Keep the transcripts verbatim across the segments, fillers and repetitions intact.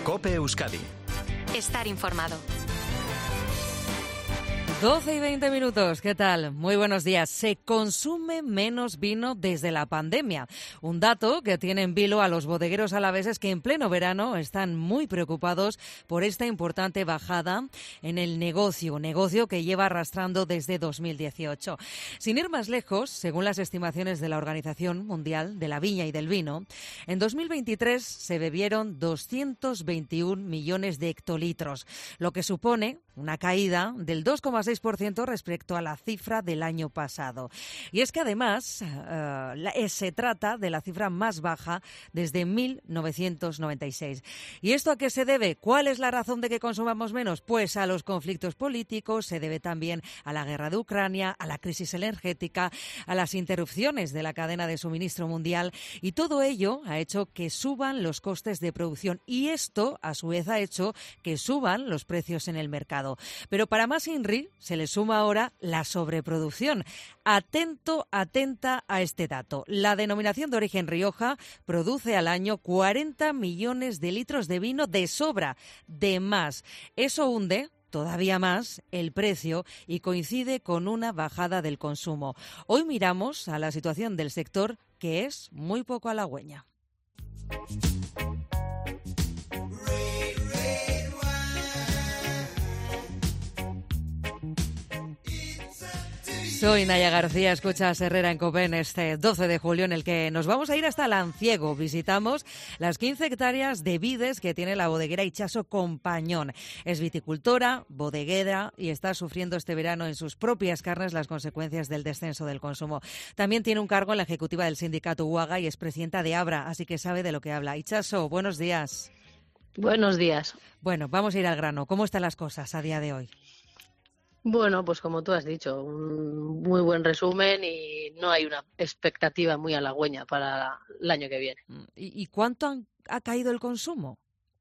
COPE Euskadi. Estar informado. doce y veinte minutos, ¿qué tal? Muy buenos días. Se consume menos vino desde la pandemia. Un dato que tiene en vilo a los bodegueros alaveses que en pleno verano están muy preocupados por esta importante bajada en el negocio, negocio que lleva arrastrando desde dos mil dieciocho. Sin ir más lejos, según las estimaciones de la Organización Mundial de la Viña y del Vino, en dos mil veintitrés se bebieron doscientos veintiún millones de hectolitros, lo que supone una caída del dos coma seis por ciento respecto a la cifra del año pasado. Y es que además uh, la, eh, se trata de la cifra más baja desde mil novecientos noventa y seis. ¿Y esto a qué se debe? ¿Cuál es la razón de que consumamos menos? Pues a los conflictos políticos, se debe también a la guerra de Ucrania, a la crisis energética, a las interrupciones de la cadena de suministro mundial, y todo ello ha hecho que suban los costes de producción y esto a su vez ha hecho que suban los precios en el mercado. Pero para más INRI se le suma ahora la sobreproducción. Atento, atenta a este dato. La denominación de origen Rioja produce al año cuarenta millones de litros de vino de sobra, de más. Eso hunde todavía más el precio y coincide con una bajada del consumo. Hoy miramos a la situación del sector, que es muy poco halagüeña. Soy Naya García, escuchas Herrera en COPE en este doce de julio en el que nos vamos a ir hasta Lanciego. Visitamos las quince hectáreas de vides que tiene la bodeguera Itxaso Compañón. Es viticultora, bodeguera y está sufriendo este verano en sus propias carnes las consecuencias del descenso del consumo. También tiene un cargo en la ejecutiva del sindicato UAGA y es presidenta de Abra, así que sabe de lo que habla. Itxaso, buenos días. Buenos días. Bueno, vamos a ir al grano. ¿Cómo están las cosas a día de hoy? Bueno, pues como tú has dicho, un muy buen resumen y no hay una expectativa muy halagüeña para el año que viene. ¿Y, y cuánto han, ha caído el consumo?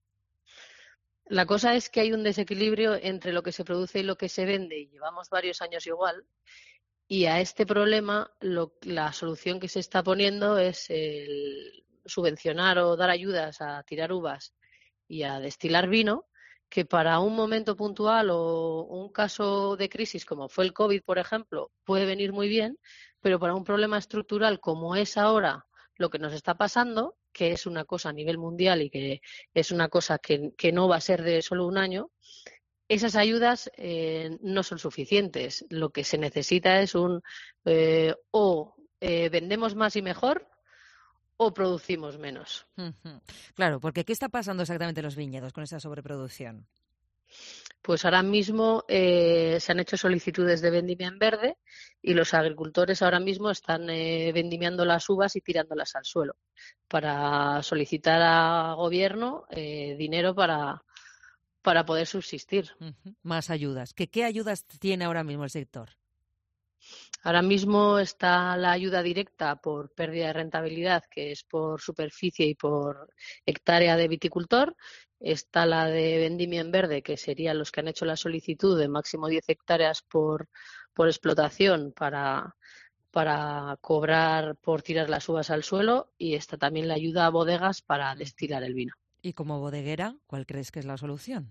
La cosa es que hay un desequilibrio entre lo que se produce y lo que se vende y llevamos varios años igual. Y a este problema lo, la solución que se está poniendo es el subvencionar o dar ayudas a tirar uvas y a destilar vino, que para un momento puntual o un caso de crisis como fue el COVID, por ejemplo, puede venir muy bien, pero para un problema estructural como es ahora lo que nos está pasando, que es una cosa a nivel mundial y que es una cosa que, que no va a ser de solo un año, esas ayudas eh, no son suficientes. Lo que se necesita es un eh, o eh, vendemos más y mejor o producimos menos. Claro, porque ¿qué está pasando exactamente en los viñedos con esa sobreproducción? Pues ahora mismo eh, se han hecho solicitudes de vendimia en verde y los agricultores ahora mismo están eh, vendimiando las uvas y tirándolas al suelo para solicitar al gobierno eh, dinero para, para poder subsistir. Uh-huh. Más ayudas. ¿Qué, ¿Qué ayudas tiene ahora mismo el sector? Ahora mismo está la ayuda directa por pérdida de rentabilidad, que es por superficie y por hectárea de viticultor. Está la de vendimia en verde, que serían los que han hecho la solicitud de máximo diez hectáreas por, por explotación para, para cobrar por tirar las uvas al suelo. Y está también la ayuda a bodegas para destilar el vino. Y como bodeguera, ¿cuál crees que es la solución?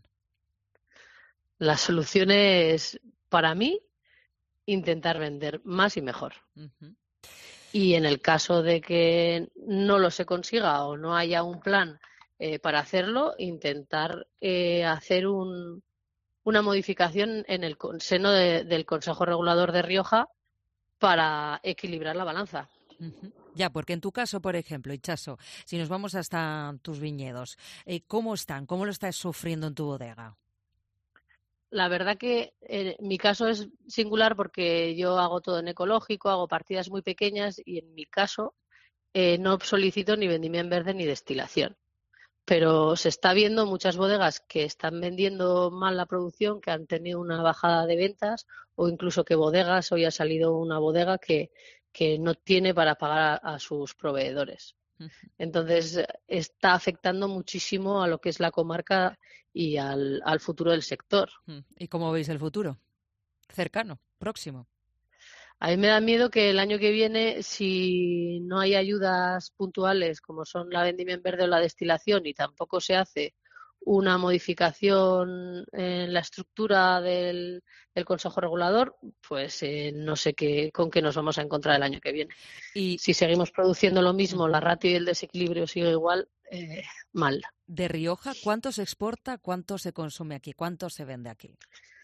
La solución es, para mí, intentar vender más y mejor. Uh-huh. Y en el caso de que no lo se consiga o no haya un plan eh, para hacerlo, intentar eh, hacer un, una modificación en el seno de, del Consejo Regulador de Rioja para equilibrar la balanza. Uh-huh. Ya, porque en tu caso, por ejemplo, Itxaso, si nos vamos hasta tus viñedos, eh, ¿cómo están? ¿Cómo lo estás sufriendo en tu bodega? La verdad que eh, mi caso es singular porque yo hago todo en ecológico, hago partidas muy pequeñas y en mi caso eh, no solicito ni vendimia en verde ni destilación. Pero se está viendo muchas bodegas que están vendiendo mal la producción, que han tenido una bajada de ventas o incluso que bodegas, hoy ha salido una bodega que, que no tiene para pagar a, a sus proveedores. Entonces está afectando muchísimo a lo que es la comarca y al, al futuro del sector. ¿Y cómo veis el futuro? Cercano, próximo. A mí me da miedo que el año que viene, si no hay ayudas puntuales como son la vendimia en verde o la destilación y tampoco se hace una modificación en la estructura del, del Consejo Regulador, pues eh, no sé qué, con qué nos vamos a encontrar el año que viene. Y si seguimos produciendo lo mismo, la ratio y el desequilibrio sigue igual, eh, mal. De Rioja, ¿cuánto se exporta, cuánto se consume aquí, cuánto se vende aquí?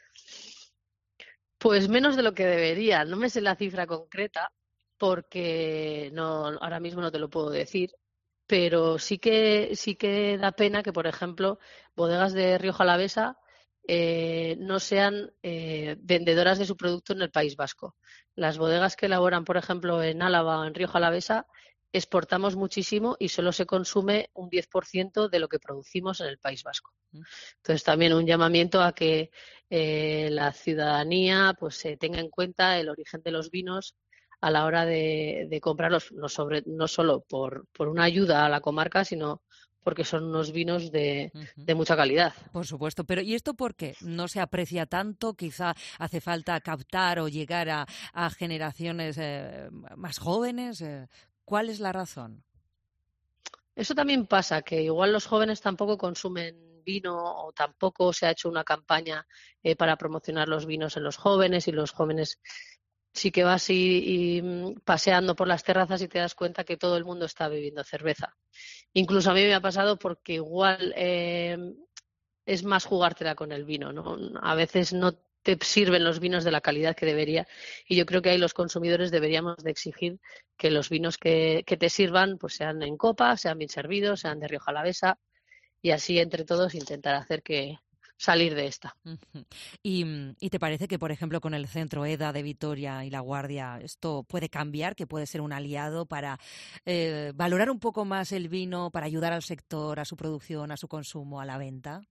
Pues menos de lo que debería. No me sé la cifra concreta porque no, ahora mismo no te lo puedo decir, pero sí que sí que da pena que, por ejemplo, bodegas de Rioja Alavesa eh, no sean eh, vendedoras de su producto en el País Vasco. Las bodegas que elaboran, por ejemplo, en Álava o en Rioja Alavesa, exportamos muchísimo y solo se consume un diez por ciento de lo que producimos en el País Vasco. Entonces, también un llamamiento a que eh, la ciudadanía pues eh, tenga en cuenta el origen de los vinos a la hora de, de comprarlos, no, sobre, no solo por, por una ayuda a la comarca, sino porque son unos vinos de, uh-huh. de mucha calidad. Por supuesto, pero ¿y esto por qué? ¿No se aprecia tanto? Quizá hace falta captar o llegar a, a generaciones eh, más jóvenes. Eh, ¿Cuál es la razón? Eso también pasa, que igual los jóvenes tampoco consumen vino o tampoco se ha hecho una campaña eh, para promocionar los vinos en los jóvenes, y los jóvenes sí que vas y, y paseando por las terrazas y te das cuenta que todo el mundo está bebiendo cerveza. Incluso a mí me ha pasado porque igual eh, es más jugártela con el vino, ¿no? A veces no te sirven los vinos de la calidad que debería, y yo creo que ahí los consumidores deberíamos de exigir que los vinos que, que te sirvan pues sean en copa, sean bien servidos, sean de Rioja Alavesa, y así entre todos intentar hacer que salir de esta. Uh-huh. ¿Y, ¿Y te parece que, por ejemplo, con el Centro EDA de Vitoria y La Guardia esto puede cambiar, que puede ser un aliado para eh, valorar un poco más el vino, para ayudar al sector, a su producción, a su consumo, a la venta?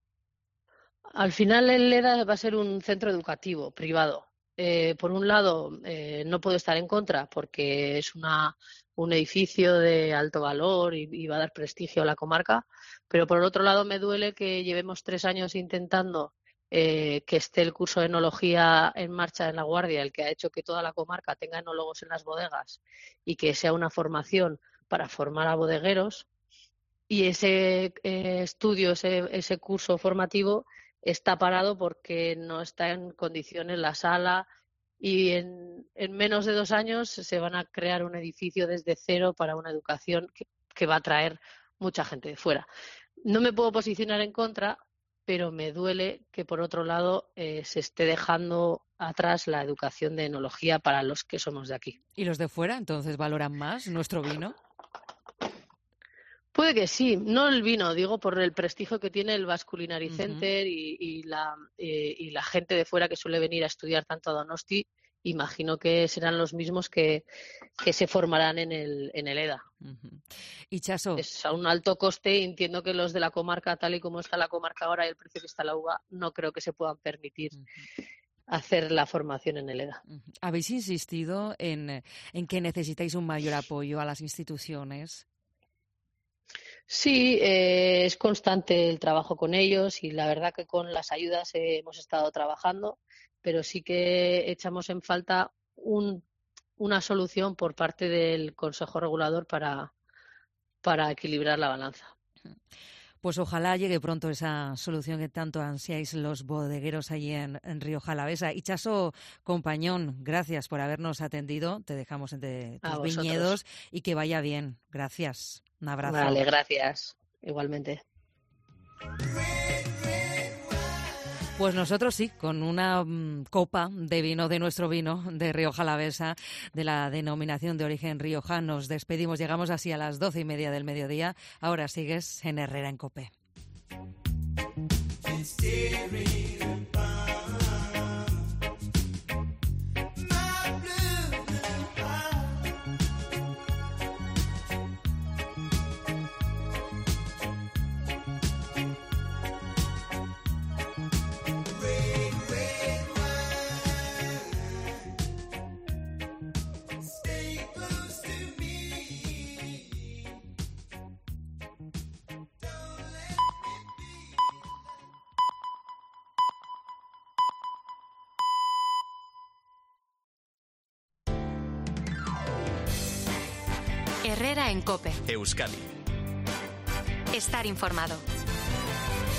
Al final el EDA va a ser un centro educativo privado. Eh, por un lado, eh, no puedo estar en contra porque es una, un edificio de alto valor y, y va a dar prestigio a la comarca, pero por otro lado me duele que llevemos tres años intentando eh, que esté el curso de enología en marcha en La Guardia, el que ha hecho que toda la comarca tenga enólogos en las bodegas y que sea una formación para formar a bodegueros, y ese eh, estudio, ese, ese curso formativo está parado porque no está en condiciones la sala, y en, en menos de dos años se van a crear un edificio desde cero para una educación que, que va a traer mucha gente de fuera. No me puedo posicionar en contra, pero me duele que por otro lado eh, se esté dejando atrás la educación de enología para los que somos de aquí. ¿Y los de fuera entonces valoran más nuestro vino? Puede que sí, no el vino, digo por el prestigio que tiene el Basque Culinary uh-huh. Center y, y, la, eh, y la gente de fuera que suele venir a estudiar tanto a Donosti. Imagino que serán los mismos que, que se formarán en el, en el EDA. Uh-huh. Y Chaso, es a un alto coste, y entiendo que los de la comarca, tal y como está la comarca ahora y el precio que está la uva, no creo que se puedan permitir uh-huh. hacer la formación en el EDA. Uh-huh. ¿Habéis insistido en, en que necesitáis un mayor apoyo a las instituciones? Sí, eh, es constante el trabajo con ellos, y la verdad que con las ayudas eh, hemos estado trabajando, pero sí que echamos en falta un, una solución por parte del Consejo Regulador para, para equilibrar la balanza. Pues ojalá llegue pronto esa solución que tanto ansiáis los bodegueros allí en, en Rioja Alavesa. Y Chaso Compañón, gracias por habernos atendido. Te dejamos entre tus viñedos y que vaya bien. Gracias. Un abrazo. Vale, gracias. Igualmente. Pues nosotros sí, con una um, copa de vino, de nuestro vino, de Rioja Alavesa, de la denominación de origen Rioja, nos despedimos. Llegamos así a las doce y media del mediodía. Ahora sigues en Herrera en COPE. Herrera en COPE. Euskadi. Estar informado.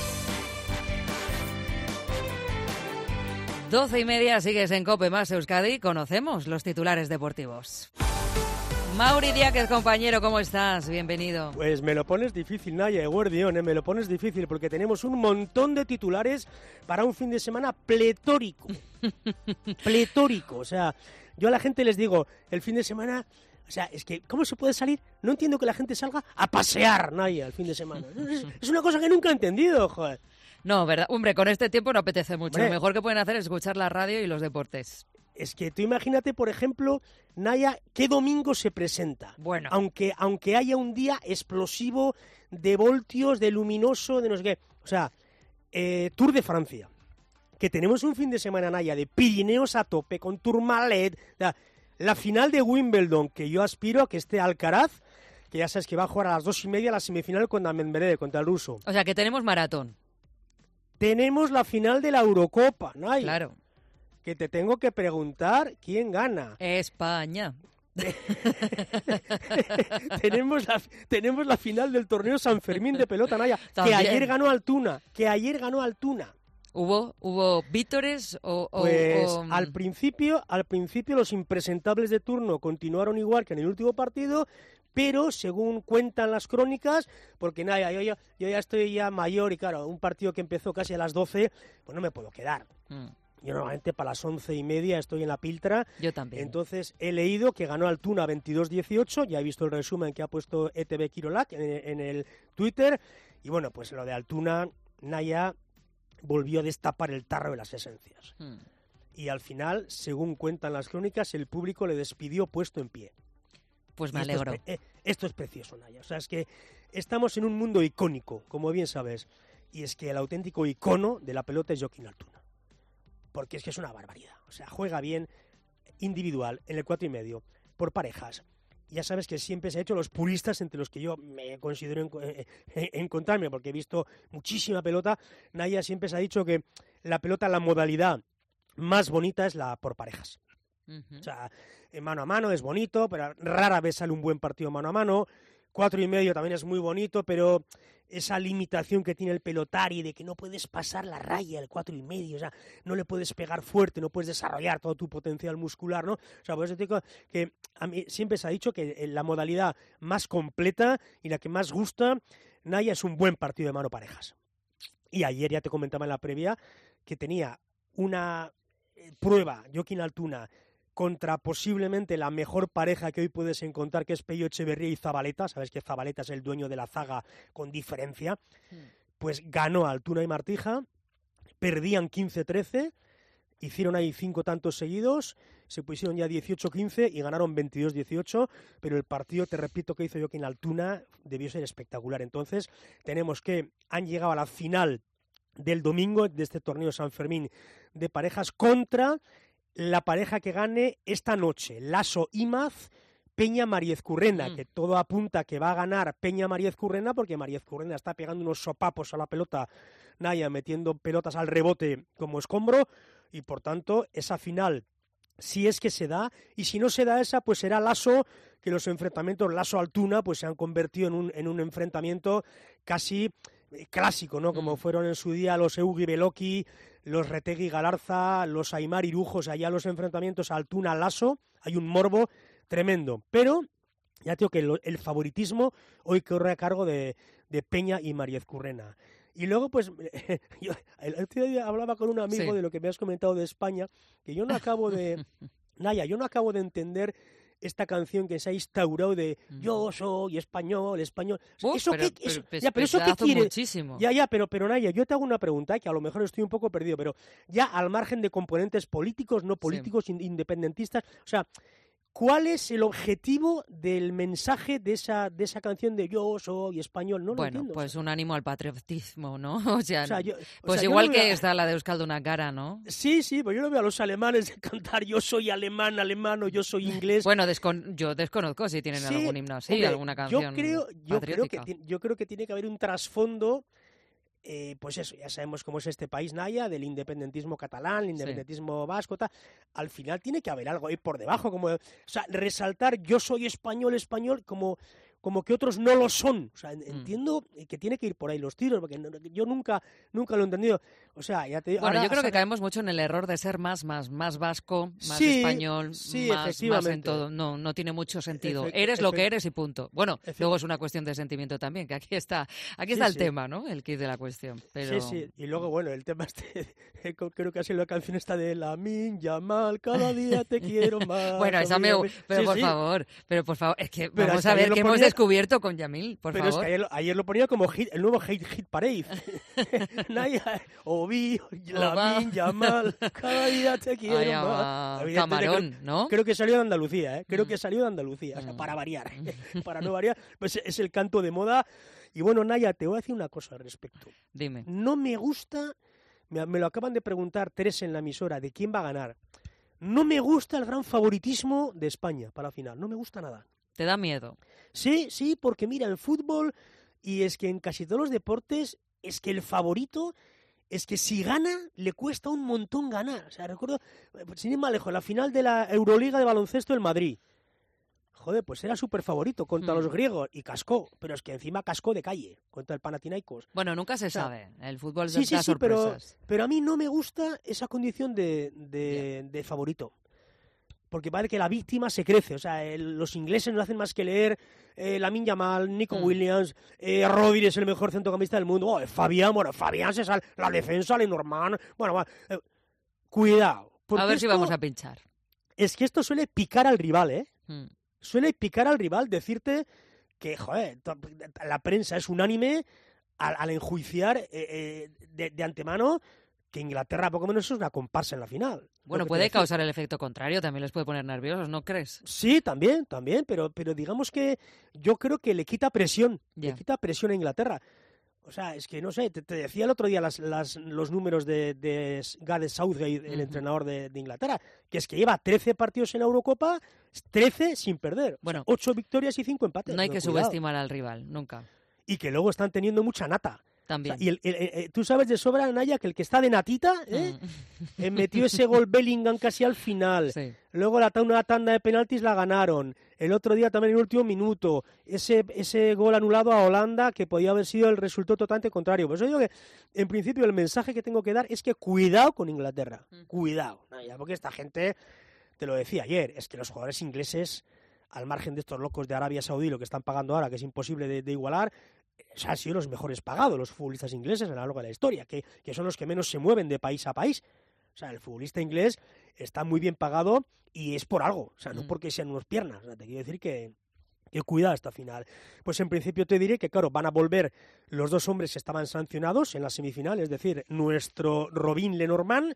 Doce y media, sigues en COPE más Euskadi. Conocemos los titulares deportivos. Mauri Díaz, compañero, ¿cómo estás? Bienvenido. Pues me lo pones difícil, Naya, Guardión, ¿eh? me lo pones difícil porque tenemos un montón de titulares para un fin de semana pletórico. pletórico, o sea, yo a la gente les digo, el fin de semana, o sea, es que, ¿cómo se puede salir? No entiendo que la gente salga a pasear, Naya, el fin de semana. Es, es una cosa que nunca he entendido, joder. No, verdad, hombre, con este tiempo no apetece mucho. Hombre. Lo mejor que pueden hacer es escuchar la radio y los deportes. Es que tú imagínate, por ejemplo, Naya, ¿qué domingo se presenta? Bueno. Aunque, aunque haya un día explosivo de voltios, de luminoso, de no sé qué. O sea, eh, Tour de Francia. Que tenemos un fin de semana, Naya, de Pirineos a tope, con Tourmalet. La, la final de Wimbledon, que yo aspiro a que esté Alcaraz, que ya sabes que va a jugar a las dos y media la semifinal contra Medvedev, contra el ruso. O sea, que tenemos maratón. Tenemos la final de la Eurocopa, Naya. Claro. Que te tengo que preguntar quién gana. España. tenemos, la, tenemos la final del torneo San Fermín de pelota, Naya, También. que ayer ganó Altuna, que ayer ganó Altuna. ¿Hubo, hubo vítores o...? o Pues o... al principio, al principio los impresentables de turno continuaron igual que en el último partido, pero según cuentan las crónicas, porque nada, yo, yo, yo ya estoy ya mayor y claro, un partido que empezó casi a las doce, pues no me puedo quedar. Mm. Yo normalmente para las once y media estoy en la Piltra. Yo también. Entonces he leído que ganó Altuna veintidós dieciocho, ya he visto el resumen que ha puesto E T V Kirolak en, en el Twitter, y bueno, pues lo de Altuna, Naya volvió a destapar el tarro de las esencias. Hmm. Y al final, según cuentan las crónicas, el público le despidió puesto en pie. Pues me esto alegro. Es, eh, esto es precioso, Naya. O sea, es que estamos en un mundo icónico, como bien sabes, y es que el auténtico icono de la pelota es Joaquín Altuna. Porque es que es una barbaridad. O sea, juega bien individual, en el cuatro y medio, por parejas. Ya sabes que siempre se ha hecho los puristas, entre los que yo me considero en, en, en encontrarme, porque he visto muchísima pelota. Naya siempre se ha dicho que la pelota, la modalidad más bonita es la por parejas. Uh-huh. O sea, en mano a mano es bonito, pero rara vez sale un buen partido mano a mano. Cuatro y medio también es muy bonito, pero esa limitación que tiene el pelotari de que no puedes pasar la raya del cuatro y medio, o sea, no le puedes pegar fuerte, no puedes desarrollar todo tu potencial muscular, ¿no? O sea, por eso digo que a mí siempre se ha dicho que la modalidad más completa y la que más gusta, Naya, es un buen partido de mano parejas. Y ayer ya te comentaba en la previa que tenía una prueba, Joaquín Altuna, contra posiblemente la mejor pareja que hoy puedes encontrar, que es Pello Echeverría y Zabaleta. Sabes que Zabaleta es el dueño de la zaga con diferencia. Pues ganó a Altuna y Martija, perdían quince trece, hicieron ahí cinco tantos seguidos, se pusieron ya dieciocho quince y ganaron veintidós dieciocho, pero el partido, te repito, que hizo Joaquín Altuna debió ser espectacular. Entonces tenemos que han llegado a la final del domingo de este torneo San Fermín de parejas contra la pareja que gane esta noche, Lasso Imaz, Peña Mariezcurrena, mm. que todo apunta que va a ganar Peña Mariezcurrena, porque Mariezcurrena está pegando unos sopapos a la pelota, Naya, metiendo pelotas al rebote como escombro, y por tanto esa final, si es que se da, y si no se da esa, pues será Lasso, que los enfrentamientos Lasso-Altuna pues se han convertido en un, en un enfrentamiento casi clásico, ¿no? Como fueron en su día los Eugi Beloki, los Retegui Galarza, los Aimar Irujos, allá los enfrentamientos Altuna-Lasso, hay un morbo tremendo, pero ya digo que el, el favoritismo hoy corre a cargo de, de Peña y Mariezcurrena. Y luego, pues, yo el otro día hablaba con un amigo sí. de lo que me has comentado de España, que yo no acabo de... Naya, yo no acabo de entender esta canción que se ha instaurado de yo soy español, español. Uf, ¿Eso pero, qué, eso, pero, ya, pero eso qué quiere? Muchísimo. Ya, ya, pero, pero Naya, yo te hago una pregunta, que a lo mejor estoy un poco perdido, pero ya al margen de componentes políticos, no políticos, sí. independentistas, o sea, ¿cuál es el objetivo del mensaje de esa de esa canción de yo soy español? No bueno, lo entiendo. Pues o sea. un ánimo al patriotismo, ¿no? O sea, o sea yo, pues o sea, igual no que veo... está la de Euskalduna Cara, ¿no? Sí, sí, pues yo no veo a los alemanes cantar yo soy alemán, alemán o yo soy inglés. Bueno, descon... yo desconozco si tienen sí, algún himno así, hombre, alguna canción yo creo, yo creo que patriótica. Yo creo que tiene que haber un trasfondo. Eh, pues eso, ya sabemos cómo es este país, Naya, del independentismo catalán, el independentismo sí. vasco, tal. Al final tiene que haber algo ahí por debajo, como, o sea, resaltar yo soy español, español, como, como que otros no lo son. O sea, entiendo mm. que tiene que ir por ahí los tiros, porque no, yo nunca nunca lo he entendido. O sea, ya te digo, bueno, ahora, yo creo o sea, que caemos mucho en el error de ser más más más vasco, más sí, español, sí, más, más en todo. No, no tiene mucho sentido. Efe, eres efe, lo que eres y punto. Bueno, efe, luego es una cuestión de sentimiento también, que aquí está, aquí está sí, el sí. tema, ¿no? El kit de la cuestión. Pero... Sí, sí. Y luego, bueno, el tema este, creo que ha sido la canción esta de Lamine Yamal, cada día te quiero más. Bueno, esa me... Pero sí, por sí. favor, pero por favor, es que pero vamos es que a ver qué ponía... hemos descubierto con Yamil, por pero favor. Pero es que ayer, ayer lo ponía como hit, el nuevo hit, hit parade. Naya, Obi, Lamine Yamal, cada día te quiero Ay, más. Camarón, creo, ¿no? Creo que salió de Andalucía, ¿eh? Creo mm. que salió de Andalucía, o sea, mm. para variar, para no variar, pues es el canto de moda. Y bueno, Naya, te voy a decir una cosa al respecto. Dime. No me gusta, me, me lo acaban de preguntar tres en la emisora, de quién va a ganar. No me gusta el gran favoritismo de España para la final, no me gusta nada. ¿Te da miedo? Sí, sí, porque mira, el fútbol, y es que en casi todos los deportes, es que el favorito, es que si gana, le cuesta un montón ganar. O sea, recuerdo, sin ir más lejos, la final de la Euroliga de baloncesto del Madrid. Joder, pues era súper favorito contra hmm. los griegos y cascó, pero es que encima cascó de calle contra el Panathinaikos. Bueno, nunca se o sea, sabe, el fútbol sí, da sí, sí, sorpresas. Pero, pero a mí no me gusta esa condición de, de, yeah. de favorito. Porque parece que la víctima se crece. O sea, el, los ingleses no hacen más que leer eh, Lamine Yamal, Nico mm. Williams, eh, Rodri es el mejor centrocampista del mundo. Oh, Fabián, bueno, Fabián se sale, la defensa, Lenormand. Bueno, bueno eh, cuidado. A ver esto, si vamos a pinchar. Es que esto suele picar al rival, ¿eh? Mm. Suele picar al rival, decirte que, joder, la prensa es unánime al, al enjuiciar eh, eh, de, de antemano que Inglaterra poco menos es una comparsa en la final. Bueno, puede causar el efecto contrario, también les puede poner nerviosos, ¿no crees? Sí, también, también, pero, pero digamos que yo creo que le quita presión, yeah. le quita presión a Inglaterra. O sea, es que no sé, te, te decía el otro día las, las, los números de, de Gareth Southgate, el uh-huh. entrenador de, de Inglaterra, que es que lleva trece partidos en la Eurocopa, trece sin perder. Bueno, o sea, ocho victorias y cinco empates. No hay no, que cuidado. subestimar al rival, nunca. Y que luego están teniendo mucha nata. También. O sea, y el, el, el, tú sabes de sobra, Naya, que el que está de natita, ¿eh? Mm. metió ese gol Bellingham casi al final. Sí. Luego la, una tanda de penaltis la ganaron. El otro día también en el último minuto. Ese, ese gol anulado a Holanda que podía haber sido el resultado totalmente contrario. Por eso digo que, en principio, el mensaje que tengo que dar es que cuidado con Inglaterra. Mm. Cuidado, Naya, porque esta gente, te lo decía ayer, es que los jugadores ingleses, al margen de estos locos de Arabia Saudí, lo que están pagando ahora, que es imposible de, de igualar, o sea, han sido los mejores pagados, los futbolistas ingleses a lo largo de la historia, que, que son los que menos se mueven de país a país. O sea, el futbolista inglés está muy bien pagado y es por algo, o sea, no porque sean unos piernas. O sea, te quiero decir que, que cuidado hasta final. Pues en principio te diré que, claro, van a volver los dos hombres que estaban sancionados en la semifinal, es decir, nuestro Robin Lenormand,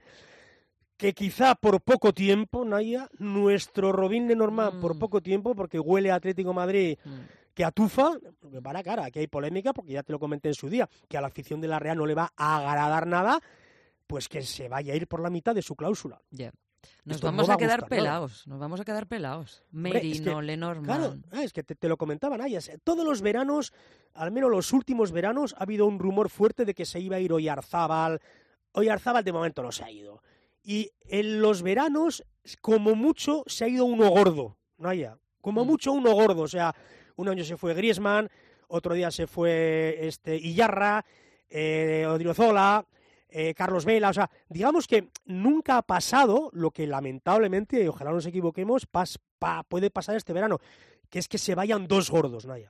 que quizá por poco tiempo, Naya, nuestro Robin Lenormand mm. por poco tiempo, porque huele a Atlético Madrid... Mm. que atufa, porque para cara, aquí hay polémica, porque ya te lo comenté en su día, que a la afición de la Real no le va a agradar nada, pues que se vaya a ir por la mitad de su cláusula. Yeah. Nos Esto vamos no a quedar gustar, pelados, ¿no? nos vamos a quedar pelados. Merino, es que, Lenormand... Claro, es que te, te lo comentaban Ayas. Todos los veranos, al menos los últimos veranos, ha habido un rumor fuerte de que se iba a ir Oyarzábal. Oyarzábal de momento no se ha ido. Y en los veranos, como mucho, se ha ido uno gordo, ¿no? Haya. Como mm. mucho uno gordo, o sea... Un año se fue Griezmann, otro día se fue este Iyarra, eh, Odriozola, eh, Carlos Vela. O sea, digamos que nunca ha pasado lo que lamentablemente, y ojalá nos equivoquemos, pas, pa, puede pasar este verano, que es que se vayan dos gordos, Naya.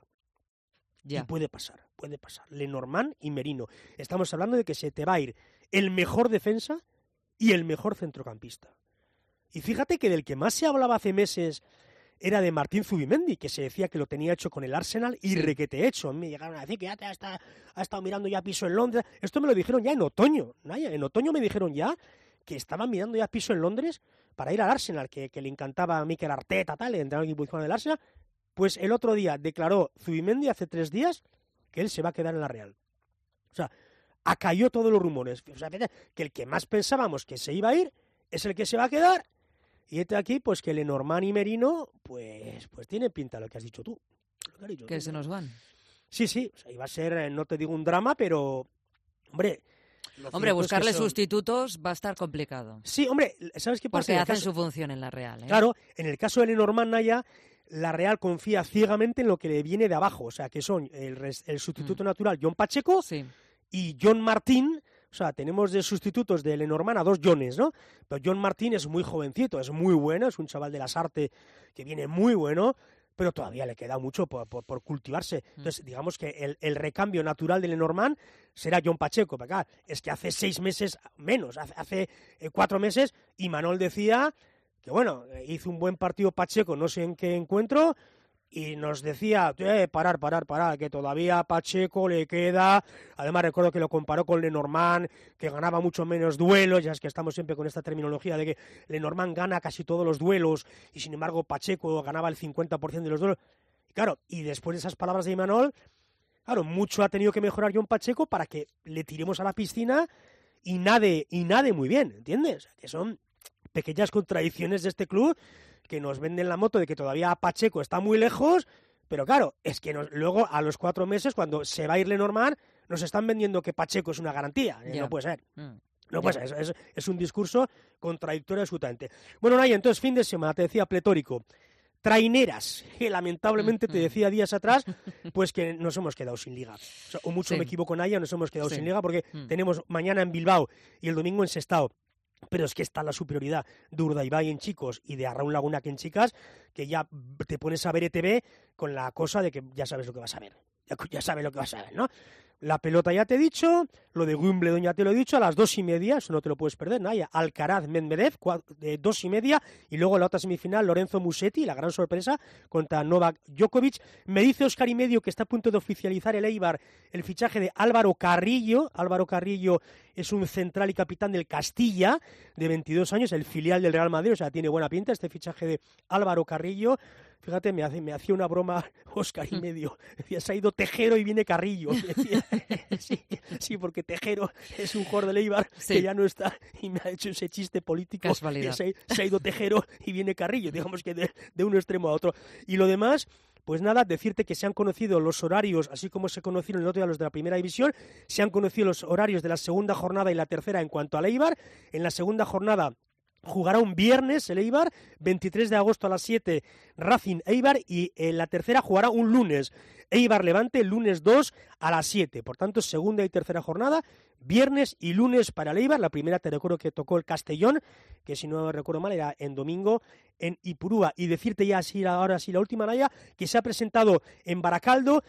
Ya. Y puede pasar, puede pasar. Lenormand y Merino. Estamos hablando de que se te va a ir el mejor defensa y el mejor centrocampista. Y fíjate que del que más se hablaba hace meses... era de Martín Zubimendi, que se decía que lo tenía hecho con el Arsenal y sí. requete hecho. Me llegaron a decir que ya te ha, estado, ha estado mirando ya piso en Londres. Esto me lo dijeron ya en otoño. Naya. En otoño me dijeron ya que estaban mirando ya piso en Londres para ir al Arsenal, que, que le encantaba a Mikel Arteta, tal, el entrenador guipuzcoano del Arsenal. Pues el otro día declaró Zubimendi, hace tres días, que él se va a quedar en la Real. O sea, acalló todos los rumores. O sea, que el que más pensábamos que se iba a ir es el que se va a quedar. Y este aquí, pues que Lenormand y Merino, pues, pues tiene pinta lo que has dicho tú. Lo que has dicho que tú, se ¿no? nos van. Sí, sí, o sea, iba a ser, no te digo un drama, pero, hombre... Hombre, buscarle son... sustitutos va a estar complicado. Sí, hombre, ¿sabes qué pasa? Porque hacen caso... su función en la Real, ¿eh? Claro, en el caso de Lenormand, Naya, la Real confía ciegamente en lo que le viene de abajo, o sea, que son el, res, el sustituto mm. natural John Pacheco sí. y John Martín. O sea, tenemos de sustitutos de Lenormand a dos Johnes, ¿no? Pero John Martín es muy jovencito, es muy bueno, es un chaval de las artes que viene muy bueno, pero todavía le queda mucho por, por, por cultivarse. Entonces, digamos que el, el recambio natural de Lenormand será John Pacheco. Pero claro, es que hace seis meses menos, hace, hace eh, cuatro meses, y Manol decía que, bueno, hizo un buen partido Pacheco, no sé en qué encuentro, y nos decía, eh, parar, parar, parar, que todavía a Pacheco le queda. Además recuerdo que lo comparó con Lenormand, que ganaba mucho menos duelos, ya es que estamos siempre con esta terminología de que Lenormand gana casi todos los duelos y sin embargo Pacheco ganaba el cincuenta por ciento de los duelos. Y claro, y después de esas palabras de Imanol, claro, mucho ha tenido que mejorar John Pacheco para que le tiremos a la piscina y nade, y nade muy bien, ¿entiendes? Que son pequeñas contradicciones de este club que nos venden la moto de que todavía Pacheco está muy lejos, pero claro, es que nos, luego a los cuatro meses, cuando se va a ir Lenormand, nos están vendiendo que Pacheco es una garantía. Yeah. No puede ser. Mm. No puede yeah. ser. Es, es, es un discurso contradictorio absolutamente. Bueno, Naya, entonces fin de semana, te decía pletórico. Traineras, que lamentablemente mm-hmm. te decía días atrás, pues que nos hemos quedado sin liga. O, sea, o mucho sí. me equivoco, Naya, nos hemos quedado sí. sin liga porque mm. tenemos mañana en Bilbao y el domingo en Sestao. Pero es que está la superioridad de Urdaibai en chicos y de Arraun Lagunak en chicas, que ya te pones a ver E T V con la cosa de que ya sabes lo que vas a ver. Ya, ya sabes lo que vas a ver, ¿no? La pelota ya te he dicho, lo de Wimbledon ya te lo he dicho, a las dos y media, eso no te lo puedes perder, Naya. Alcaraz, Medvedev, de dos y media, y luego la otra semifinal, Lorenzo Musetti, la gran sorpresa, contra Novak Djokovic. Me dice Óscar y medio que está a punto de oficializar el Eibar el fichaje de Álvaro Carrillo. Álvaro Carrillo es un central y capitán del Castilla, de veintidós años, el filial del Real Madrid, o sea, tiene buena pinta este fichaje de Álvaro Carrillo. Fíjate, me, hace, me hacía una broma Óscar y medio. Decía, se ha ido Tejero y viene Carrillo. Decía, sí, sí, porque Tejero es un jugador del Eibar sí. que ya no está y me ha hecho ese chiste político. Casualidad. Se, se ha ido Tejero y viene Carrillo, digamos que de, de un extremo a otro. Y lo demás, pues nada, decirte que se han conocido los horarios, así como se conocieron el otro día los de la primera división, se han conocido los horarios de la segunda jornada y la tercera en cuanto al Eibar. En la segunda jornada jugará un viernes el Eibar, veintitrés de agosto a las siete, Racing Eibar, y en la tercera jugará un lunes, Eibar Levante, el lunes dos a las siete. Por tanto, segunda y tercera jornada, viernes y lunes para el Eibar. La primera te recuerdo que tocó el Castellón, que si no recuerdo mal era en domingo en Ipurúa. Y decirte ya así ahora sí la última, Naya, que se ha presentado en Baracaldo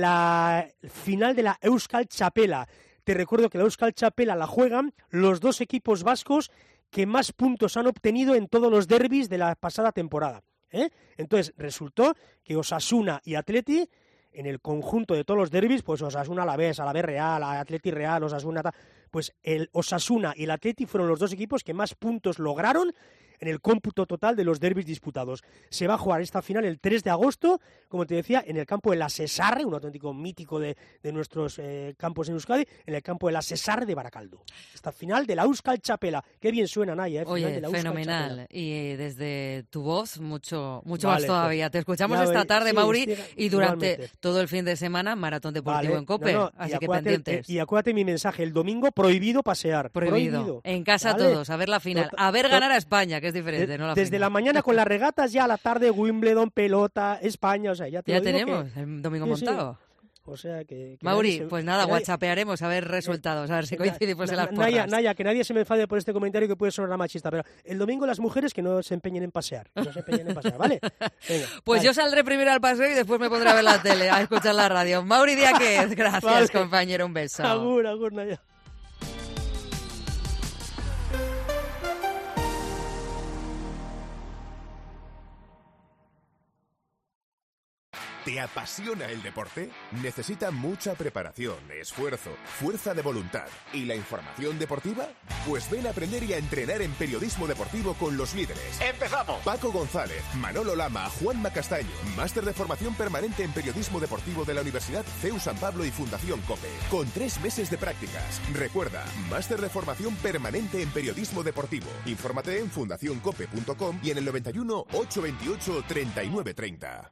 la final de la Euskal Txapela. Te recuerdo que la Euskal Txapela la juegan los dos equipos vascos que más puntos han obtenido en todos los derbis de la pasada temporada, ¿eh? Entonces, resultó que Osasuna y Atleti, en el conjunto de todos los derbis, pues Osasuna Alavés, Alavés Real, Atleti Real, Osasuna, pues el Osasuna y el Atleti fueron los dos equipos que más puntos lograron en el cómputo total de los derbis disputados. Se va a jugar esta final el tres de agosto, como te decía, en el campo de la Sesarre, un auténtico mítico de, de nuestros eh, campos en Euskadi, en el campo de la Sesarre de Baracaldo. Esta final de la Euskal Txapela. Qué bien suena, Naya, ¿eh? Final Oye, de la fenomenal. Txapela. Y desde tu voz, mucho mucho Vale, más todavía. pues, Te escuchamos ya esta ves, tarde, sí, Mauri, estoy- y durante igualmente. todo el fin de semana, Maratón Deportivo Vale. en COPE. No, no, y Así que acuérdate- pendientes. eh, Y acuérdate mi mensaje, el domingo prohibido pasear. Prohibido. Prohibido. En casa ¿Vale? todos, a ver la final. Tot- A ver tot- ganar a España, que es diferente, De- no la desde final. la mañana con las regatas ya a la tarde Wimbledon, pelota, España, o sea, ya te Ya lo digo tenemos que- el domingo sí, sí. montado. O sea que... que Mauri, nadie se- pues nada, que nadie- whatsappearemos a ver resultados, a ver si Na- coincidimos en na- las Naya, porras. Naya, que nadie se me enfade por este comentario que puede sonar machista, pero el domingo las mujeres que no se empeñen en pasear, que no se empeñen en pasear, ¿vale? Venga, Pues vale. yo saldré primero al paseo y después me pondré a ver la tele, a escuchar la radio. Mauri Diáquez, gracias, Vale. compañero, un beso. Agur, agur, Naya. ¿Te apasiona el deporte? ¿Necesita mucha preparación, esfuerzo, fuerza de voluntad y la información deportiva? Pues ven a aprender y a entrenar en periodismo deportivo con los líderes. ¡Empezamos! Paco González, Manolo Lama, Juanma Castaño. Máster de formación permanente en periodismo deportivo de la Universidad C E U San Pablo y Fundación COPE. Con tres meses de prácticas. Recuerda, máster de formación permanente en periodismo deportivo. Infórmate en fundación cope punto com y en el noventa y uno, ochocientos veintiocho, treinta y nueve treinta.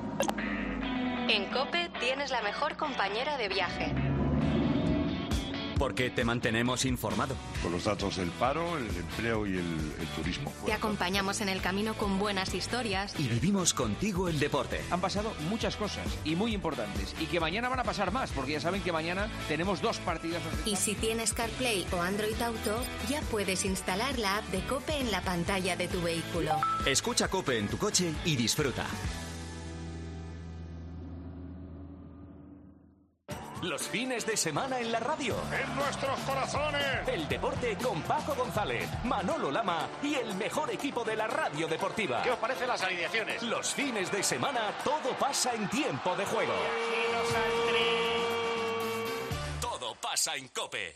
En COPE tienes la mejor compañera de viaje. Porque te mantenemos informado. Con los datos del paro, el empleo y el, el turismo. Te acompañamos en el camino con buenas historias. Y vivimos contigo el deporte. Han pasado muchas cosas y muy importantes. Y que mañana van a pasar más, porque ya saben que mañana tenemos dos partidas. Y si tienes CarPlay o Android Auto, ya puedes instalar la app de COPE en la pantalla de tu vehículo. Escucha COPE en tu coche y disfruta. Los fines de semana en la radio. ¡En nuestros corazones! El deporte con Paco González, Manolo Lama y el mejor equipo de la radio deportiva. ¿Qué os parecen las alineaciones? Los fines de semana todo pasa en tiempo de juego. Todo pasa en COPE.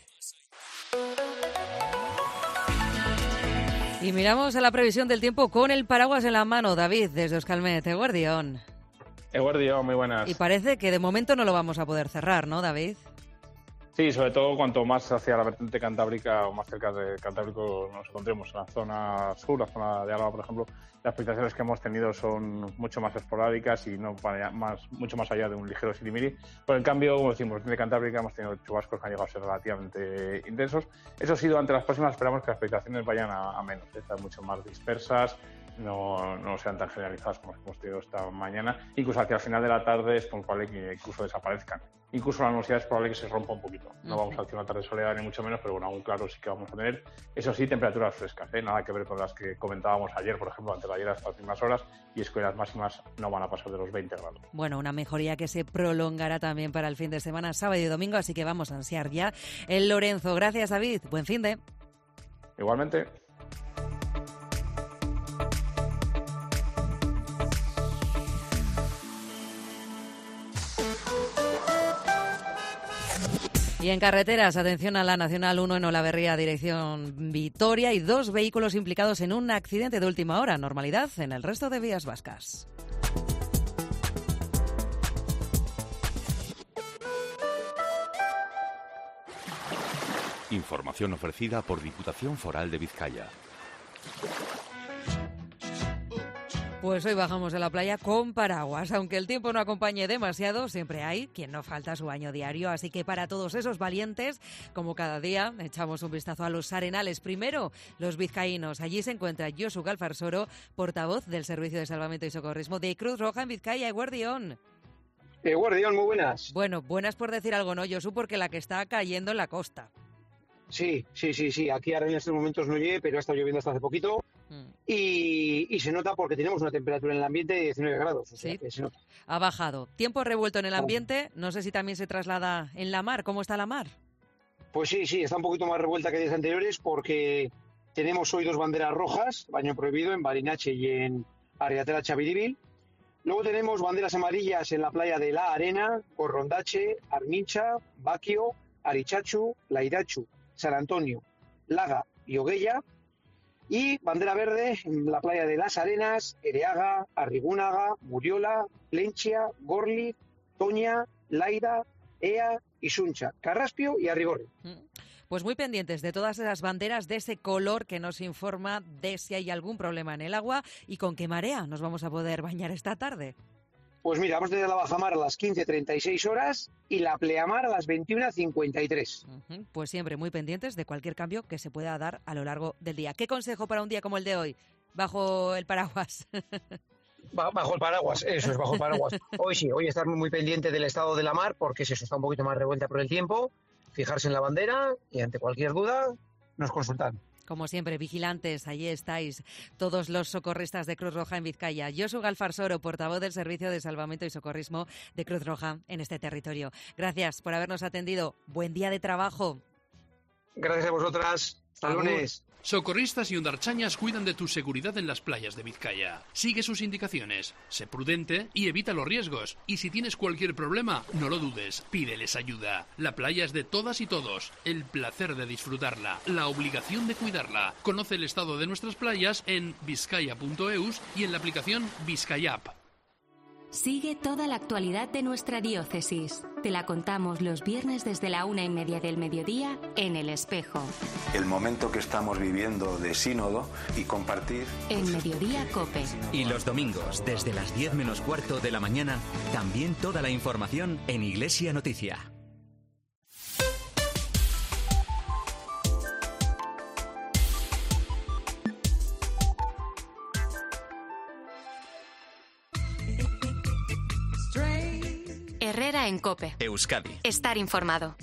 Y miramos a la previsión del tiempo con el paraguas en la mano. David, desde Euskalmet, Eguerdión. Eguerdión, muy buenas. Y parece que de momento no lo vamos a poder cerrar, ¿no, David? Sí, sobre todo cuanto más hacia la vertiente cantábrica o más cerca de Cantábrico nos encontremos. En la zona sur, la zona de Álava, por ejemplo, las precipitaciones que hemos tenido son mucho más esporádicas y no más, mucho más allá de un ligero sirimiri. Por el cambio, como decimos, en la vertiente cantábrica hemos tenido chubascos que han llegado a ser relativamente intensos. Eso sí, durante las próximas esperamos que las precipitaciones vayan a, a menos, están mucho más dispersas. No, no sean tan generalizadas como hemos tenido esta mañana, incluso aquí al final de la tarde es probable que incluso desaparezcan. Incluso la nubosidad es probable que se rompa un poquito. No vamos a hacer una tarde soleada ni mucho menos, pero bueno, aún claro sí que vamos a tener. Eso sí, temperaturas frescas, ¿eh? Nada que ver con las que comentábamos ayer, por ejemplo, antes de ayer a estas mismas horas, y es que las máximas no van a pasar de los veinte grados. Bueno, una mejoría que se prolongará también para el fin de semana, sábado y domingo, así que vamos a ansiar ya el Lorenzo. Gracias, David. Buen fin de. Igualmente. Y en carreteras, atención a la Nacional uno en Olaverría, dirección Vitoria, y dos vehículos implicados en un accidente de última hora. Normalidad en el resto de vías vascas. Información ofrecida por Diputación Foral de Vizcaya. Pues hoy bajamos a la playa con paraguas. Aunque el tiempo no acompañe demasiado, siempre hay quien no falta a su baño diario. Así que para todos esos valientes, como cada día, echamos un vistazo a los arenales. Primero, los vizcaínos. Allí se encuentra Josu Galfarsoro, portavoz del Servicio de Salvamento y Socorrismo de Cruz Roja en Vizcaya. Eguerdión. Eguerdión, muy buenas. Bueno, buenas por decir algo, ¿no, Josu? Porque la que está cayendo en la costa. Sí, sí, sí, sí. Aquí ahora en estos momentos no llueve, pero ha estado lloviendo hasta hace poquito. Mm. Y, y se nota porque tenemos una temperatura en el ambiente de diecinueve grados. O sea, sí, que se nota. Ha bajado. Tiempo revuelto en el ambiente. No sé si también se traslada en la mar. ¿Cómo está la mar? Pues sí, sí, está un poquito más revuelta que días anteriores porque tenemos hoy dos banderas rojas, baño prohibido en Barinache y en Arriatera Chaviribil. Luego tenemos banderas amarillas en la playa de La Arena, Corrondache, Armincha, Baquio, Arichachu, Lairachu, San Antonio, Laga y Oguella, y bandera verde en la playa de Las Arenas, Ereaga, Arrigúnaga, Muriola, Plenchia, Gorli, Toña, Laida, Ea y Suncha, Carraspio y Arrigorri. Pues muy pendientes de todas esas banderas, de ese color que nos informa de si hay algún problema en el agua y con qué marea nos vamos a poder bañar esta tarde. Pues mira, vamos a tener la bajamar a las quince treinta y seis horas y la pleamar a las veintiuna cincuenta y tres. Uh-huh. Pues siempre muy pendientes de cualquier cambio que se pueda dar a lo largo del día. ¿Qué consejo para un día como el de hoy? Bajo el paraguas. Bajo el paraguas, eso es, bajo el paraguas. Hoy sí, hoy estar muy pendiente del estado de la mar porque si eso está un poquito más revuelta por el tiempo, fijarse en la bandera y ante cualquier duda nos consultan. Como siempre, vigilantes, allí estáis todos los socorristas de Cruz Roja en Vizcaya. Josu Galfarsoro, portavoz del Servicio de Salvamento y Socorrismo de Cruz Roja en este territorio. Gracias por habernos atendido. Buen día de trabajo. Gracias a vosotras. Hasta lunes. Socorristas y ondarchañas cuidan de tu seguridad en las playas de Vizcaya. Sigue sus indicaciones, sé prudente y evita los riesgos. Y si tienes cualquier problema, no lo dudes, pídeles ayuda. La playa es de todas y todos. El placer de disfrutarla, la obligación de cuidarla. Conoce el estado de nuestras playas en vizcaya punto eus y en la aplicación Vizcayap. Sigue toda la actualidad de nuestra diócesis. Te la contamos los viernes desde la una y media del mediodía en El Espejo. El momento que estamos viviendo de sínodo y compartir... En Mediodía COPE. Y los domingos, desde las diez menos cuarto de la mañana, también toda la información en Iglesia Noticia. Herrera en COPE. Euskadi. Estar informado.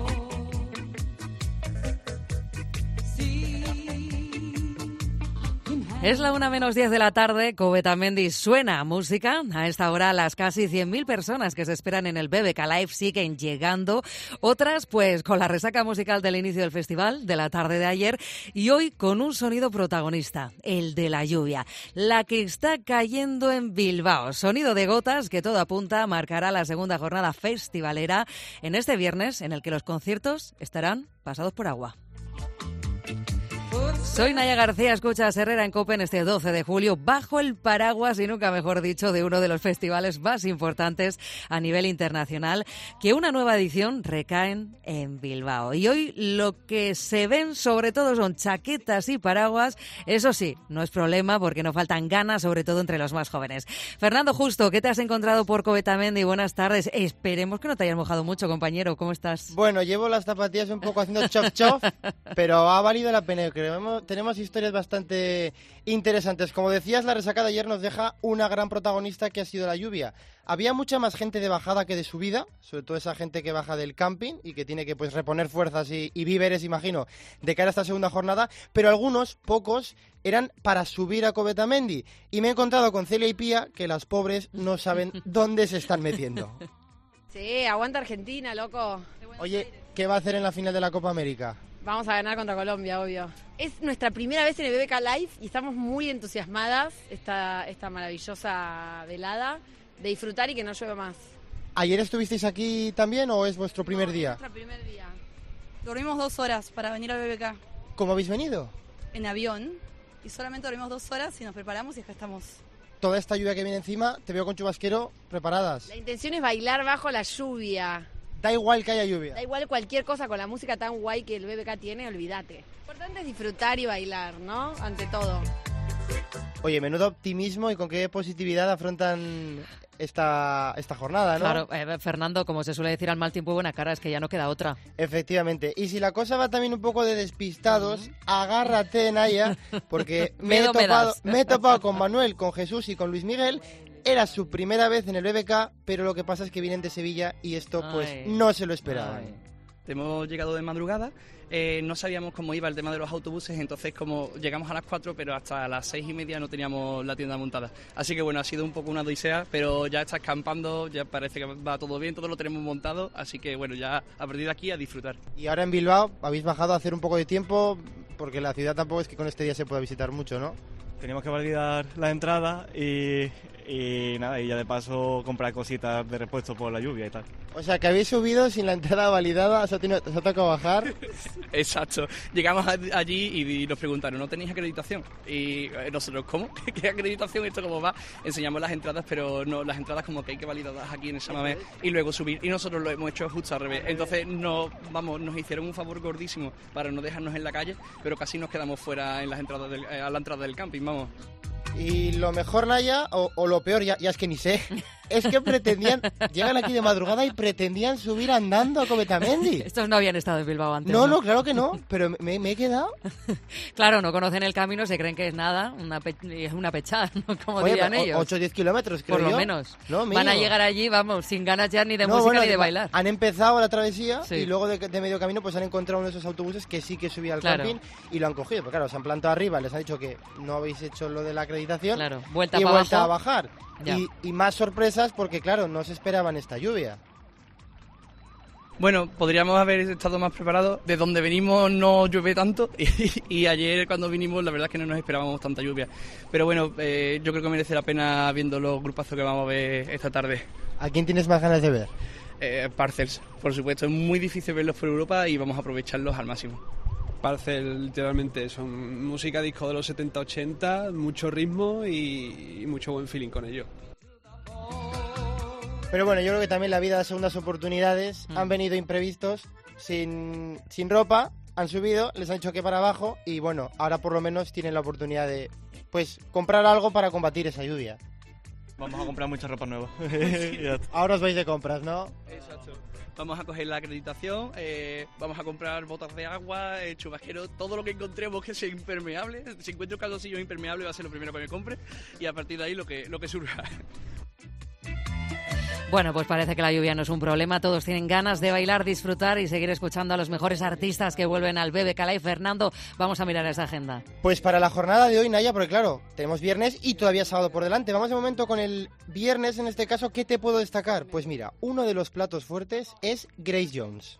Es la una menos diez de la tarde, Covetamendi suena música. A esta hora las casi cien mil personas que se esperan en el B B K Live siguen llegando. Otras pues con la resaca musical del inicio del festival, de la tarde de ayer, y hoy con un sonido protagonista, el de la lluvia, la que está cayendo en Bilbao. Sonido de gotas que todo apunta marcará la segunda jornada festivalera en este viernes, en el que los conciertos estarán pasados por agua. Soy Naya García, escuchas Herrera en COPE en este doce de julio, bajo el paraguas, y nunca mejor dicho, de uno de los festivales más importantes a nivel internacional, que una nueva edición recaen en Bilbao. Y hoy lo que se ven sobre todo son chaquetas y paraguas. Eso sí, no es problema porque no faltan ganas, sobre todo entre los más jóvenes. Fernando Justo, ¿qué te has encontrado por Covetamendi? Buenas tardes. Esperemos que no te hayas mojado mucho, compañero. ¿Cómo estás? Bueno, llevo las zapatillas un poco haciendo chof chof, pero ha valido la pena, creo. Tenemos historias bastante interesantes. Como decías, la resaca de ayer nos deja una gran protagonista que ha sido la lluvia. Había mucha más gente de bajada que de subida, sobre todo esa gente que baja del camping y que tiene que pues reponer fuerzas y, y víveres, imagino, de cara a esta segunda jornada, pero algunos, pocos, eran para subir a Covetamendi. Y me he encontrado con Celia y Pía, que las pobres no saben dónde se están metiendo. Sí, aguanta Argentina, loco. Oye, ¿qué va a hacer en la final de la Copa América? Vamos a ganar contra Colombia, obvio. Es nuestra primera vez en el B B K Live y estamos muy entusiasmadas, esta, esta maravillosa velada, de disfrutar y que no llueva más. ¿Ayer estuvisteis aquí también o es vuestro primer no, día? Es nuestro primer día. Dormimos dos horas para venir al B B K. ¿Cómo habéis venido? En avión. Y solamente dormimos dos horas y nos preparamos y acá estamos. Toda esta lluvia que viene encima, te veo con chubasquero, preparadas. La intención es bailar bajo la lluvia. Da igual que haya lluvia. Da igual cualquier cosa con la música tan guay que el B B K tiene, olvídate. Lo importante es disfrutar y bailar, ¿no? Ante todo. Oye, menudo optimismo y con qué positividad afrontan esta, esta jornada, ¿no? Claro, eh, Fernando, como se suele decir, al mal tiempo y buena cara, es que ya no queda otra. Efectivamente. Y si la cosa va también un poco de despistados, agárrate, Naya, porque me, he topado, me, me he topado con Manuel, con Jesús y con Luis Miguel. Era su primera vez en el B B K, pero lo que pasa es que vienen de Sevilla y esto pues ay, no se lo esperaban. Ay. Hemos llegado de madrugada, eh, no sabíamos cómo iba el tema de los autobuses, entonces como llegamos a las cuatro, pero hasta las seis y media no teníamos la tienda montada. Así que bueno, ha sido un poco una odisea, pero ya está escampando, ya parece que va todo bien, todo lo tenemos montado, así que bueno, ya a partir de aquí a disfrutar. Y ahora en Bilbao habéis bajado a hacer un poco de tiempo, porque la ciudad tampoco es que con este día se pueda visitar mucho, ¿no? Teníamos que validar la entrada y, y nada, y ya de paso comprar cositas de repuesto por la lluvia y tal. O sea, que habéis subido sin la entrada validada, ¿se ha tocado bajar? Exacto. Llegamos allí y nos preguntaron, ¿no tenéis acreditación? Y nosotros, ¿cómo? ¿Qué acreditación? ¿Esto cómo va? Enseñamos las entradas, pero no, las entradas como que hay que validarlas aquí en el Samamé y luego subir. Y nosotros lo hemos hecho justo al revés. Entonces, no, vamos, nos hicieron un favor gordísimo para no dejarnos en la calle, pero casi nos quedamos fuera en las entradas del, a la entrada del camping, vamos. Y lo mejor, Naya, o, o lo peor, ya, ya es que ni sé, es que pretendían, llegan aquí de madrugada y pretendían subir andando a Covetamendi. Estos no habían estado en Bilbao antes. No, no, no claro que no, pero me, me he quedado. Claro, no conocen el camino, se creen que es nada, una, pe una pechada, ¿no? Como Oye, dirían ellos. ocho o diez kilómetros, creo Por lo yo. menos. No, van a llegar allí, vamos, sin ganas ya ni de no, música bueno, ni de bailar. Han empezado la travesía sí. y luego de, de medio camino pues han encontrado uno de esos autobuses que sí que subía al claro. camping y lo han cogido. Porque claro, se han plantado arriba, les han dicho que no habéis hecho lo de la acreditación. Claro, vuelta y para vuelta abajo. a bajar. Y, y más sorpresas porque, claro, no se esperaban esta lluvia. Bueno, podríamos haber estado más preparados. De donde venimos no llueve tanto y, y ayer cuando vinimos la verdad es que no nos esperábamos tanta lluvia. Pero bueno, eh, yo creo que merece la pena viendo los grupazos que vamos a ver esta tarde. ¿A quién tienes más ganas de ver? Eh, Parcels, por supuesto. Es muy difícil verlos por Europa y vamos a aprovecharlos al máximo. Parcel, literalmente, son música disco de los setenta ochenta, mucho ritmo y, y mucho buen feeling con ello. Pero bueno, yo creo que también la vida da segundas oportunidades. Mm. Han venido imprevistos, sin, sin ropa, han subido, les han dicho que para abajo y bueno, ahora por lo menos tienen la oportunidad de pues comprar algo para combatir esa lluvia. Vamos a comprar mucha ropa nueva. Ahora os vais de compras, ¿no? Exacto. Vamos a coger la acreditación, eh, vamos a comprar botas de agua, eh, chubasquero, todo lo que encontremos que sea impermeable. Si encuentro calzoncillos impermeables va a ser lo primero que me compre y a partir de ahí lo que, lo que surja. Bueno, pues parece que la lluvia no es un problema. Todos tienen ganas de bailar, disfrutar y seguir escuchando a los mejores artistas que vuelven al B B K Live. Fernando, vamos a mirar esa agenda. Pues para la jornada de hoy, Naya, porque claro, tenemos viernes y todavía sábado por delante. Vamos de momento con el viernes, en este caso, ¿qué te puedo destacar? Pues mira, uno de los platos fuertes es Grace Jones.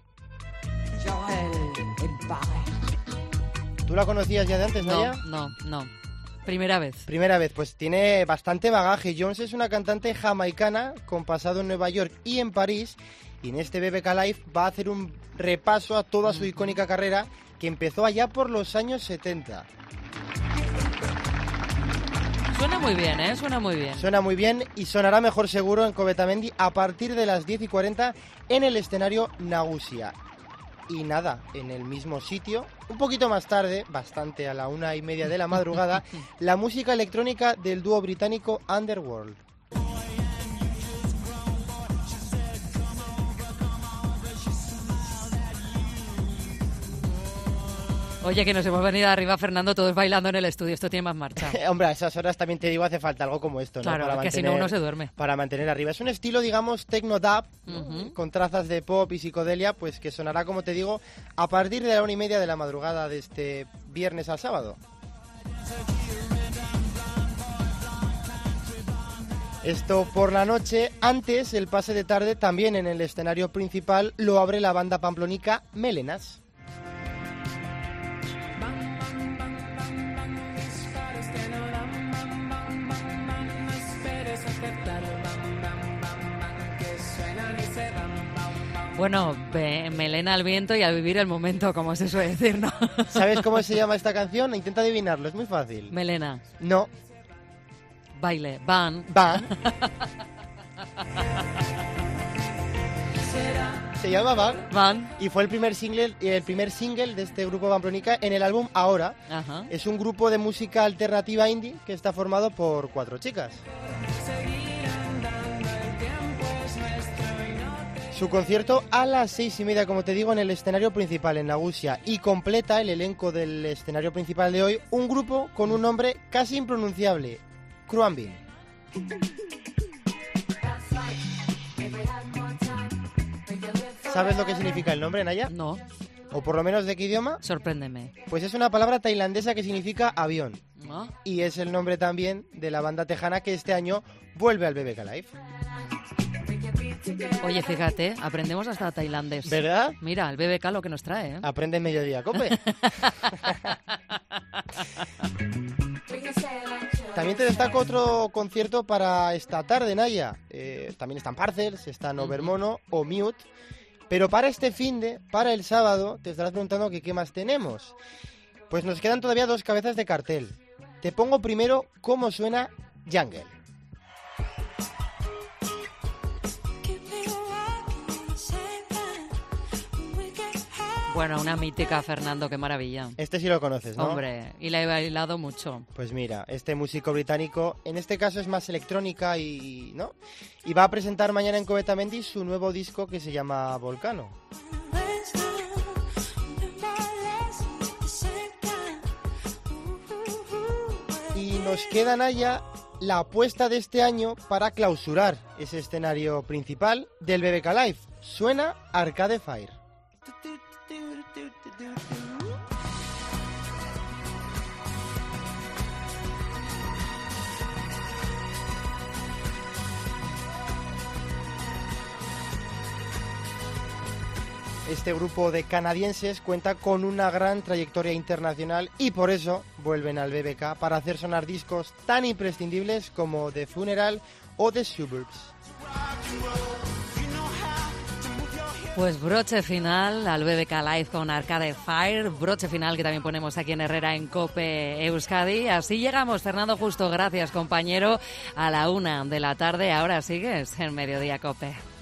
¿Tú la conocías ya de antes, Naya? No, no, no. Primera vez. Primera vez, pues tiene bastante bagaje. Jones es una cantante jamaicana con pasado en Nueva York y en París, y en este B B K Live va a hacer un repaso a toda su icónica carrera que empezó allá por los años setenta. Suena muy bien, ¿eh? Suena muy bien. Suena muy bien y sonará mejor seguro en Covetamendi a partir de las diez y cuarenta en el escenario Nagusia. Y nada, en el mismo sitio, un poquito más tarde, bastante a la una y media de la madrugada, la música electrónica del dúo británico Underworld. Oye, que nos hemos venido arriba, Fernando, todos bailando en el estudio. Esto tiene más marcha. Hombre, a esas horas también te digo, hace falta algo como esto, ¿no? Claro, para que mantener, si no uno se duerme. Para mantener arriba. Es un estilo, digamos, techno-dub, Uh-huh. con trazas de pop y psicodelia, pues que sonará, como te digo, a partir de la una y media de la madrugada de este viernes al sábado. Esto por la noche. Antes, el pase de tarde, también en el escenario principal, lo abre la banda pamplonica Melenas. Bueno, be- melena al viento y a vivir el momento, como se suele decir, ¿no? ¿Sabes cómo se llama esta canción? Intenta adivinarlo, es muy fácil. Melena. No. Baile. Van. Van. Se llama Van. Van. Y fue el primer single, el primer single de este grupo Pamplonica en el álbum Ahora. Ajá. Es un grupo de música alternativa indie que está formado por cuatro chicas. Su concierto a las seis y media, como te digo, en el escenario principal en Nagusia, y completa el elenco del escenario principal de hoy un grupo con un nombre casi impronunciable, Cruambin. ¿Sabes lo que significa el nombre, Naya? No. ¿O por lo menos de qué idioma? Sorpréndeme. Pues es una palabra tailandesa que significa avión. ¿No? Y es el nombre también de la banda tejana que este año vuelve al B B K Live. Oye, fíjate, aprendemos hasta tailandés. ¿Verdad? Mira, el B B K lo que nos trae, ¿eh? Aprende en Mediodía Cope. También te destaco otro concierto para esta tarde, Naya. Eh, también están Parcels, están Overmono o Mute. Pero para este finde, para el sábado, te estarás preguntando que qué más tenemos. Pues nos quedan todavía dos cabezas de cartel. Te pongo primero cómo suena Jungle. Bueno, una mítica, Fernando, qué maravilla. Este sí lo conoces, ¿no? Hombre, y la he bailado mucho. Pues mira, este músico británico, en este caso es más electrónica y, ¿no? Y va a presentar mañana en Covetamendi su nuevo disco que se llama Volcano. Y nos queda, Naya, la apuesta de este año para clausurar ese escenario principal del B B K Live. Suena Arcade Fire. Este grupo de canadienses cuenta con una gran trayectoria internacional y por eso vuelven al B B K para hacer sonar discos tan imprescindibles como The Funeral o The Suburbs. Pues broche final al B B K Live con Arcade Fire, broche final que también ponemos aquí en Herrera en COPE Euskadi. Así llegamos, Fernando Justo, gracias compañero, a la una de la tarde. Ahora sigues en Mediodía COPE.